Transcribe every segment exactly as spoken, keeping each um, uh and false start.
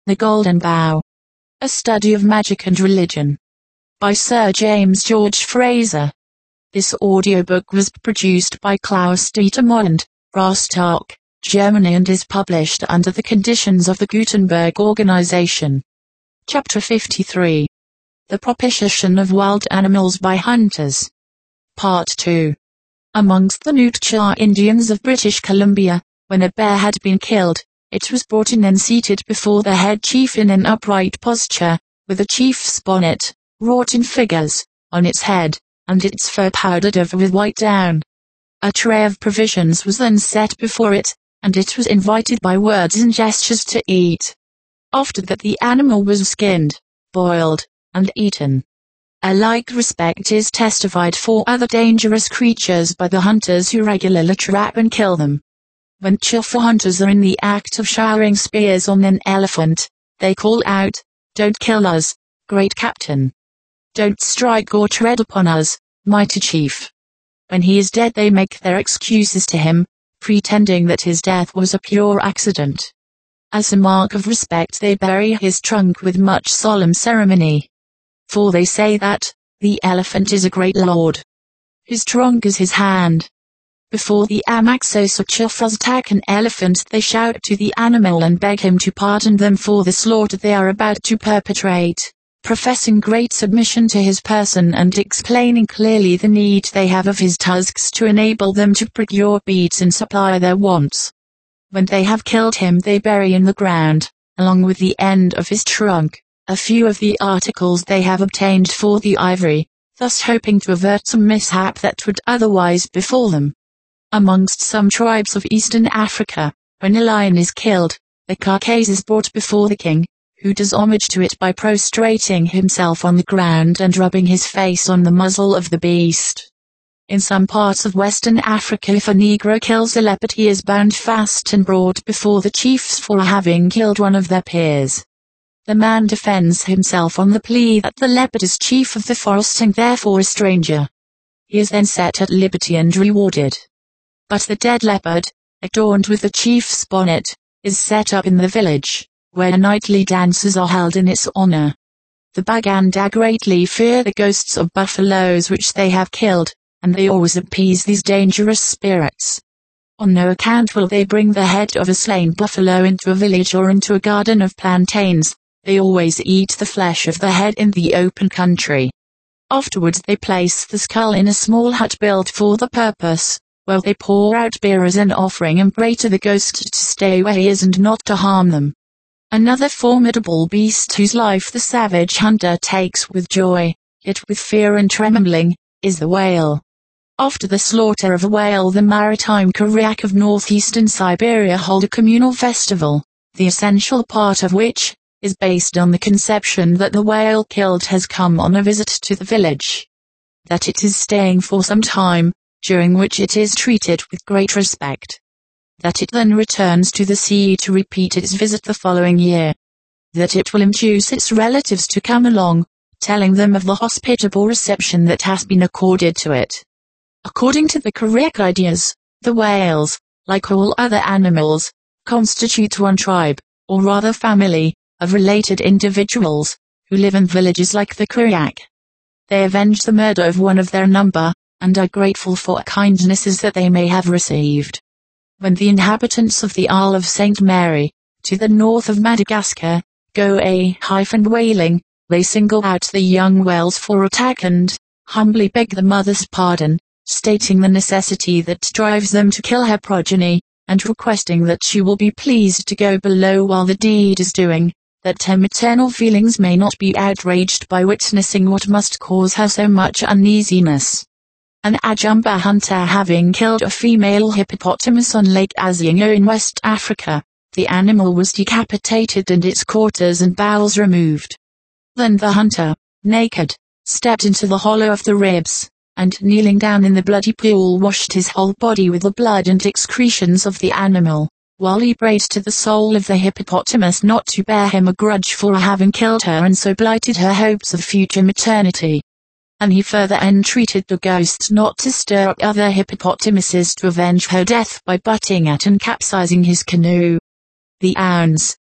The Golden Bough. A Study of Magic and Religion. By Sir James George Frazer. This audiobook was produced by Klaus Dietermond, Rostock, Germany, and is published under the conditions of the Gutenberg Organization. Chapter fifty-three. The Propitiation of Wild Animals by Hunters. Part two. Amongst the Nootka Indians of British Columbia, when a bear had been killed, it was brought in and seated before the head chief in an upright posture, with a chief's bonnet, wrought in figures, on its head, and its fur powdered over with white down. A tray of provisions was then set before it, and it was invited by words and gestures to eat. After that the animal was skinned, boiled, and eaten. A like respect is testified for other dangerous creatures by the hunters who regularly trap and kill them. When Chuffa hunters are in the act of showering spears on an elephant, they call out, "Don't kill us, great captain. Don't strike or tread upon us, mighty chief." When he is dead they make their excuses to him, pretending that his death was a pure accident. As a mark of respect they bury his trunk with much solemn ceremony. For they say that, the elephant is a great lord. His trunk is his hand. Before the Amaxos or Chuffas attack an elephant they shout to the animal and beg him to pardon them for the slaughter they are about to perpetrate, professing great submission to his person and explaining clearly the need they have of his tusks to enable them to procure beads and supply their wants. When they have killed him they bury in the ground, along with the end of his trunk, a few of the articles they have obtained for the ivory, thus hoping to avert some mishap that would otherwise befall them. Amongst some tribes of Eastern Africa, when a lion is killed, the carcass is brought before the king, who does homage to it by prostrating himself on the ground and rubbing his face on the muzzle of the beast. In some parts of Western Africa if a Negro kills a leopard he is bound fast and brought before the chiefs for having killed one of their peers. The man defends himself on the plea that the leopard is chief of the forest and therefore a stranger. He is then set at liberty and rewarded. But the dead leopard, adorned with the chief's bonnet, is set up in the village, where nightly dances are held in its honor. The Baganda greatly fear the ghosts of buffaloes which they have killed, and they always appease these dangerous spirits. On no account will they bring the head of a slain buffalo into a village or into a garden of plantains. They always eat the flesh of the head in the open country. Afterwards they place the skull in a small hut built for the purpose, where they pour out beer as an offering and pray to the ghost to stay where he is and not to harm them. Another formidable beast whose life the savage hunter takes with joy, yet with fear and trembling, is the whale. After the slaughter of a whale the maritime Koryak of northeastern Siberia hold a communal festival, the essential part of which is based on the conception that the whale killed has come on a visit to the village. That it is staying for some time, during which it is treated with great respect. That it then returns to the sea to repeat its visit the following year. That it will induce its relatives to come along, telling them of the hospitable reception that has been accorded to it. According to the Koryak ideas, the whales, like all other animals, constitute one tribe, or rather family, of related individuals, who live in villages like the Koryak. They avenge the murder of one of their number, and are grateful for kindnesses that they may have received. When the inhabitants of the Isle of Saint Mary, to the north of Madagascar, go a-whaling, they single out the young whales for attack and humbly beg the mother's pardon, stating the necessity that drives them to kill her progeny, and requesting that she will be pleased to go below while the deed is doing, that her maternal feelings may not be outraged by witnessing what must cause her so much uneasiness. An Ajumba hunter having killed a female hippopotamus on Lake Aziongo in West Africa, the animal was decapitated and its quarters and bowels removed. Then the hunter, naked, stepped into the hollow of the ribs, and kneeling down in the bloody pool washed his whole body with the blood and excretions of the animal, while he prayed to the soul of the hippopotamus not to bear him a grudge for having killed her and so blighted her hopes of future maternity. And he further entreated the ghost not to stir up other hippopotamuses to avenge her death by butting at and capsizing his canoe. The Ounds,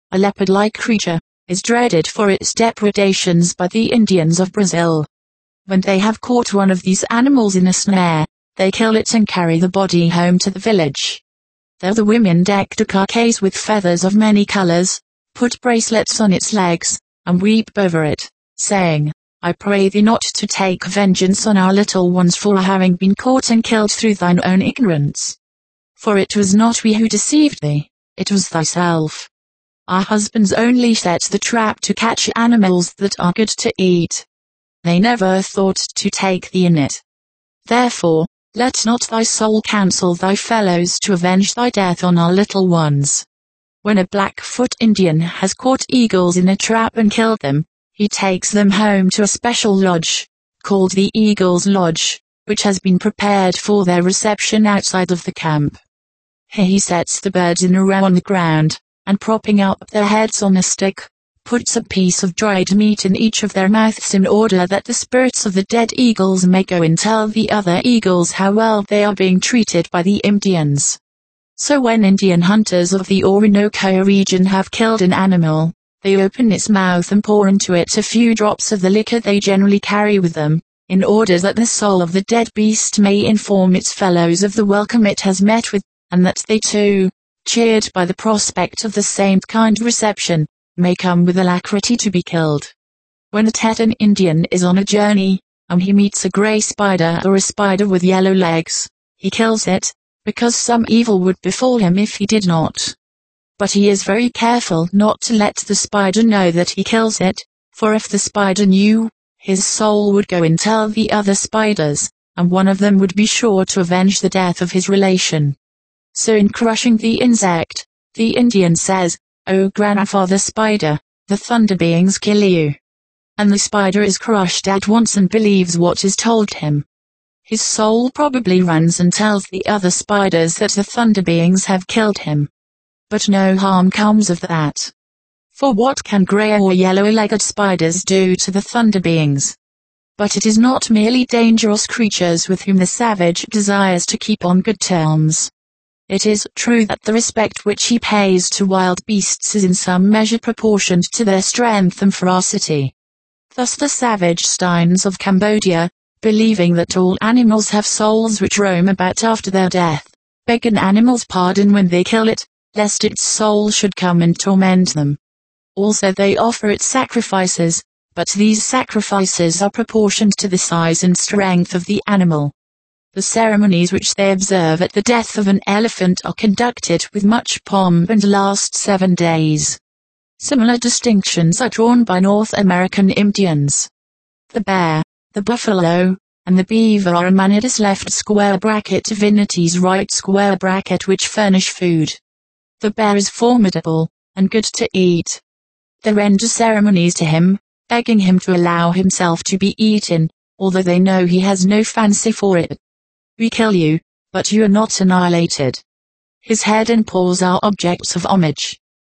a leopard-like creature, is dreaded for its depredations by the Indians of Brazil. When they have caught one of these animals in a snare, they kill it and carry the body home to the village. There the women deck the carcass with feathers of many colors, put bracelets on its legs, and weep over it, saying, I pray thee not to take vengeance on our little ones for having been caught and killed through thine own ignorance. For it was not we who deceived thee, it was thyself. Our husbands only set the trap to catch animals that are good to eat. They never thought to take thee in it. Therefore, let not thy soul counsel thy fellows to avenge thy death on our little ones. When a Blackfoot Indian has caught eagles in a trap and killed them, he takes them home to a special lodge, called the Eagle's Lodge, which has been prepared for their reception outside of the camp. Here he sets the birds in a row on the ground, and propping up their heads on a stick, puts a piece of dried meat in each of their mouths in order that the spirits of the dead eagles may go and tell the other eagles how well they are being treated by the Indians. So when Indian hunters of the Orinoco region have killed an animal, they open its mouth and pour into it a few drops of the liquor they generally carry with them, in order that the soul of the dead beast may inform its fellows of the welcome it has met with, and that they too, cheered by the prospect of the same kind reception, may come with alacrity to be killed. When a Teton Indian is on a journey, and he meets a grey spider or a spider with yellow legs, he kills it, because some evil would befall him if he did not. But he is very careful not to let the spider know that he kills it, for if the spider knew, his soul would go and tell the other spiders, and one of them would be sure to avenge the death of his relation. So in crushing the insect, the Indian says, O grandfather spider, the thunder beings kill you. And the spider is crushed at once and believes what is told him. His soul probably runs and tells the other spiders that the thunder beings have killed him. But no harm comes of that. For what can grey or yellow-legged spiders do to the thunder beings? But it is not merely dangerous creatures with whom the savage desires to keep on good terms. It is true that the respect which he pays to wild beasts is in some measure proportioned to their strength and ferocity. Thus the savage Steins of Cambodia, believing that all animals have souls which roam about after their death, beg an animal's pardon when they kill it, lest its soul should come and torment them. Also they offer it sacrifices, but these sacrifices are proportioned to the size and strength of the animal. The ceremonies which they observe at the death of an elephant are conducted with much pomp and last seven days. Similar distinctions are drawn by North American Indians. The bear, the buffalo, and the beaver are humanities left square bracket divinities right square bracket which furnish food. The bear is formidable, and good to eat. They render ceremonies to him, begging him to allow himself to be eaten, although they know he has no fancy for it. We kill you, but you are not annihilated. His head and paws are objects of homage.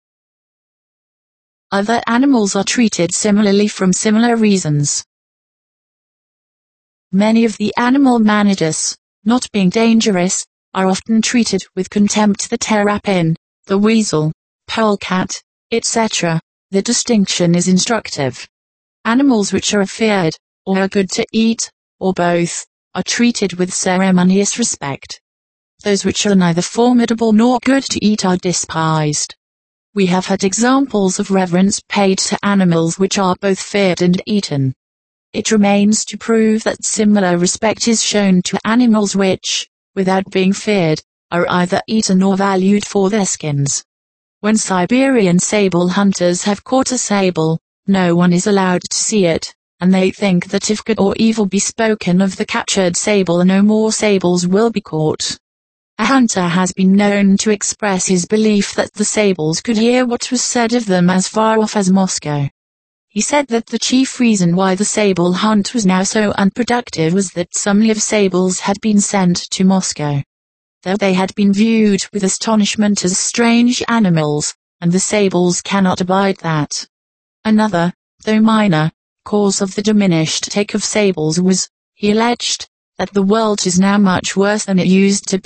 Other animals are treated similarly from similar reasons. Many of the animal managers, not being dangerous, are often treated with contempt. The terrapin, the weasel, polecat, et cetera. The distinction is instructive. Animals which are feared, or are good to eat, or both, are treated with ceremonious respect. Those which are neither formidable nor good to eat are despised. We have had examples of reverence paid to animals which are both feared and eaten. It remains to prove that similar respect is shown to animals which, without being feared, are either eaten or valued for their skins. When Siberian sable hunters have caught a sable, no one is allowed to see it, and they think that if good or evil be spoken of the captured sable, no more sables will be caught. A hunter has been known to express his belief that the sables could hear what was said of them as far off as Moscow. He said that the chief reason why the sable hunt was now so unproductive was that some live sables had been sent to Moscow. Though they had been viewed with astonishment as strange animals, and the sables cannot abide that. Another, though minor, cause of the diminished take of sables was, he alleged, that the world is now much worse than it used to be,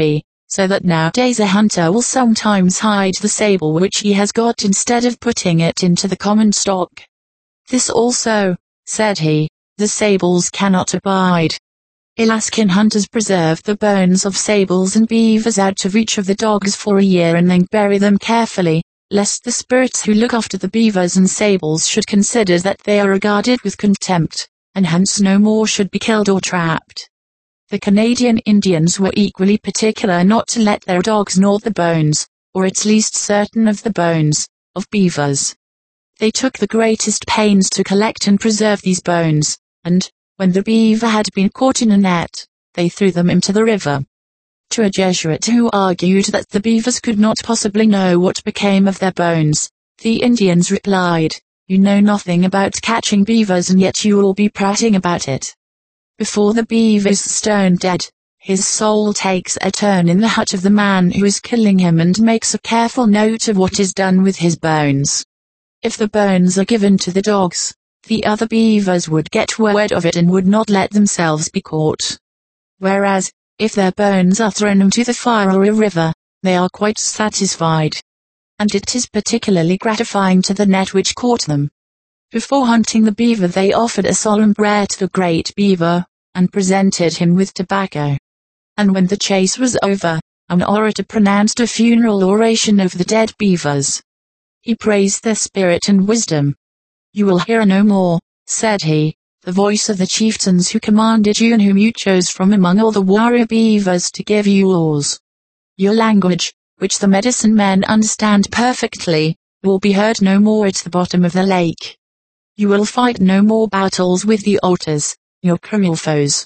so that nowadays a hunter will sometimes hide the sable which he has got instead of putting it into the common stock. This also, said he, the sables cannot abide. Alaskan hunters preserve the bones of sables and beavers out of reach of the dogs for a year and then bury them carefully, lest the spirits who look after the beavers and sables should consider that they are regarded with contempt, and hence no more should be killed or trapped. The Canadian Indians were equally particular not to let their dogs gnaw the bones, or at least certain of the bones, of beavers. They took the greatest pains to collect and preserve these bones, and, when the beaver had been caught in a net, they threw them into the river. To a Jesuit who argued that the beavers could not possibly know what became of their bones, the Indians replied, "You know nothing about catching beavers and yet you will be prating about it." Before the beaver is stone dead, his soul takes a turn in the hut of the man who is killing him and makes a careful note of what is done with his bones. If the bones are given to the dogs, the other beavers would get word of it and would not let themselves be caught. Whereas, if their bones are thrown into the fire or a river, they are quite satisfied. And it is particularly gratifying to the net which caught them. Before hunting the beaver they offered a solemn prayer to the great beaver, and presented him with tobacco. And when the chase was over, an orator pronounced a funeral oration over the dead beavers. He praised their spirit and wisdom. "You will hear no more," said he, "the voice of the chieftains who commanded you and whom you chose from among all the warrior beavers to give you laws. Your language, which the medicine men understand perfectly, will be heard no more at the bottom of the lake. You will fight no more battles with the otters, your cruel foes.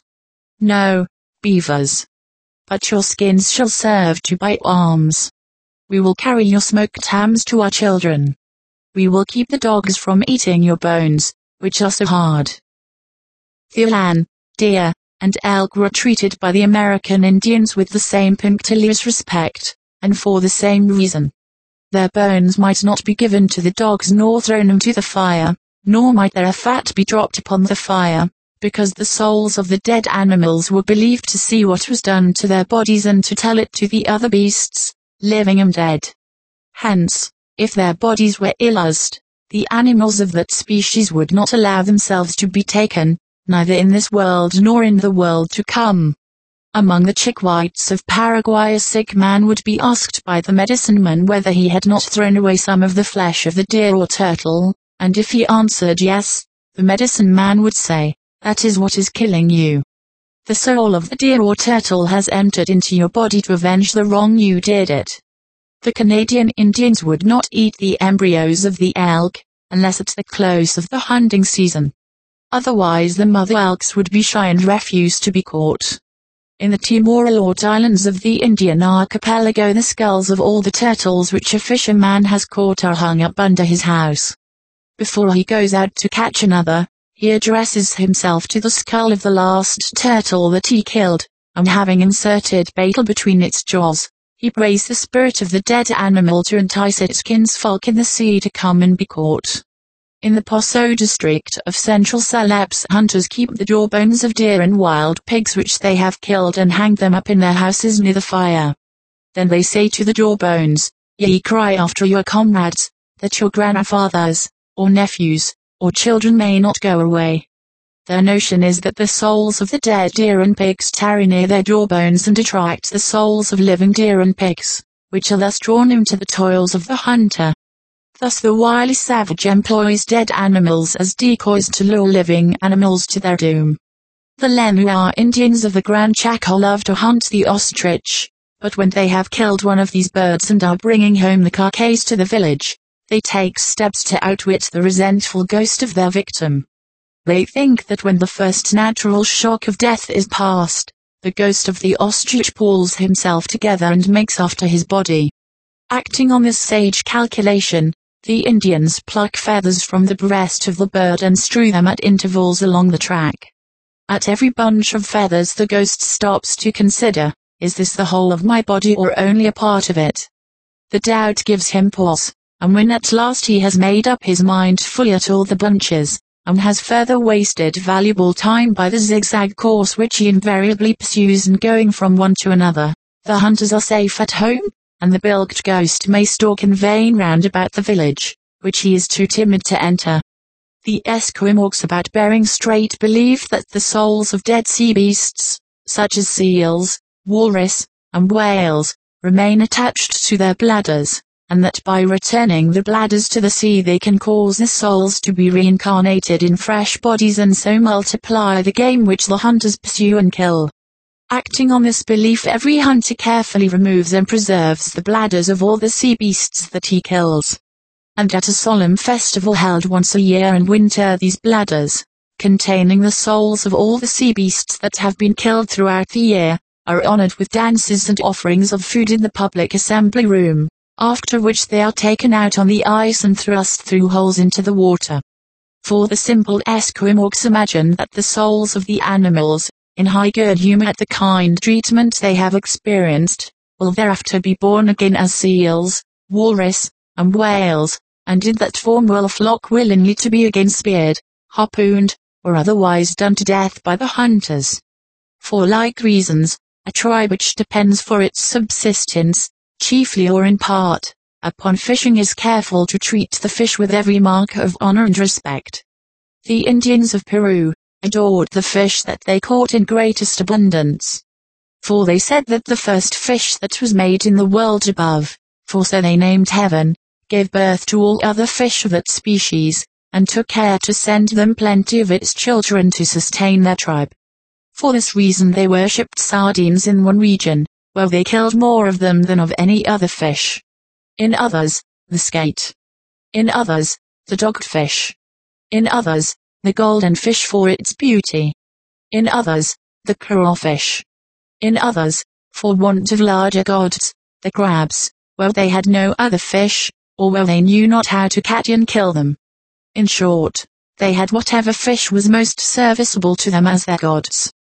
No, beavers. But your skins shall serve to buy arms. We will carry your smoked hams to our children. We will keep the dogs from eating your bones, which are so hard." The elan, deer, and elk were treated by the American Indians with the same punctilious respect, and for the same reason. Their bones might not be given to the dogs nor thrown into the fire, nor might their fat be dropped upon the fire, because the souls of the dead animals were believed to see what was done to their bodies and to tell it to the other beasts, living and dead. Hence, if their bodies were ill-used, the animals of that species would not allow themselves to be taken, neither in this world nor in the world to come. Among the Chickaways of Paraguay a sick man would be asked by the medicine-man whether he had not thrown away some of the flesh of the deer or turtle, and if he answered yes, the medicine-man would say, "That is what is killing you. The soul of the deer or turtle has entered into your body to avenge the wrong you did it." The Canadian Indians would not eat the embryos of the elk, unless at the close of the hunting season. Otherwise the mother elks would be shy and refuse to be caught. In the Timor Alert Islands of the Indian archipelago the skulls of all the turtles which a fisherman has caught are hung up under his house. Before he goes out to catch another, he addresses himself to the skull of the last turtle that he killed, and having inserted betel between its jaws, he prays the spirit of the dead animal to entice its kinsfolk in the sea to come and be caught. In the Poso district of central Celebes hunters keep the jawbones of deer and wild pigs which they have killed and hang them up in their houses near the fire. Then they say to the jawbones, "Ye cry after your comrades, that your grandfathers, or nephews, or children may not go away." Their notion is that the souls of the dead deer and pigs tarry near their jawbones and attract the souls of living deer and pigs, which are thus drawn into the toils of the hunter. Thus the wily savage employs dead animals as decoys to lure living animals to their doom. The Lenua Indians of the Grand Chaco love to hunt the ostrich, but when they have killed one of these birds and are bringing home the carcass to the village, they take steps to outwit the resentful ghost of their victim. They think that when the first natural shock of death is past, the ghost of the ostrich pulls himself together and makes after his body. Acting on this sage calculation, the Indians pluck feathers from the breast of the bird and strew them at intervals along the track. At every bunch of feathers the ghost stops to consider, is this the whole of my body or only a part of it? The doubt gives him pause, and when at last he has made up his mind fully at all the bunches, and has further wasted valuable time by the zigzag course which he invariably pursues in going from one to another, the hunters are safe at home, and the bilged ghost may stalk in vain round about the village, which he is too timid to enter. The Esquimaux about Bering Strait believe that the souls of dead sea beasts, such as seals, walrus, and whales, remain attached to their bladders, and that by returning the bladders to the sea they can cause the souls to be reincarnated in fresh bodies and so multiply the game which the hunters pursue and kill. Acting on this belief, every hunter carefully removes and preserves the bladders of all the sea beasts that he kills. And at a solemn festival held once a year in winter, these bladders, containing the souls of all the sea beasts that have been killed throughout the year, are honored with dances and offerings of food in the public assembly room, after which they are taken out on the ice and thrust through holes into the water. For the simple Esquimaux imagine that the souls of the animals, in high good humor at the kind treatment they have experienced, will thereafter be born again as seals, walrus, and whales, and in that form will flock willingly to be again speared, harpooned, or otherwise done to death by the hunters. For like reasons, a tribe which depends for its subsistence, chiefly or in part, upon fishing is careful to treat the fish with every mark of honor and respect. The Indians of Peru adored the fish that they caught in greatest abundance. For they said that the first fish that was made in the world above, for so they named heaven, gave birth to all other fish of that species, and took care to send them plenty of its children to sustain their tribe. For this reason they worshipped sardines in one region, where they killed more of them than of any other fish. In others, the skate. In others, the dogfish. In others, the golden fish for its beauty. In others, the crawfish. In others, for want of larger gods, the crabs, where they had no other fish, or where they knew not how to catch and kill them. In short, they had whatever fish was most serviceable to them as their gods.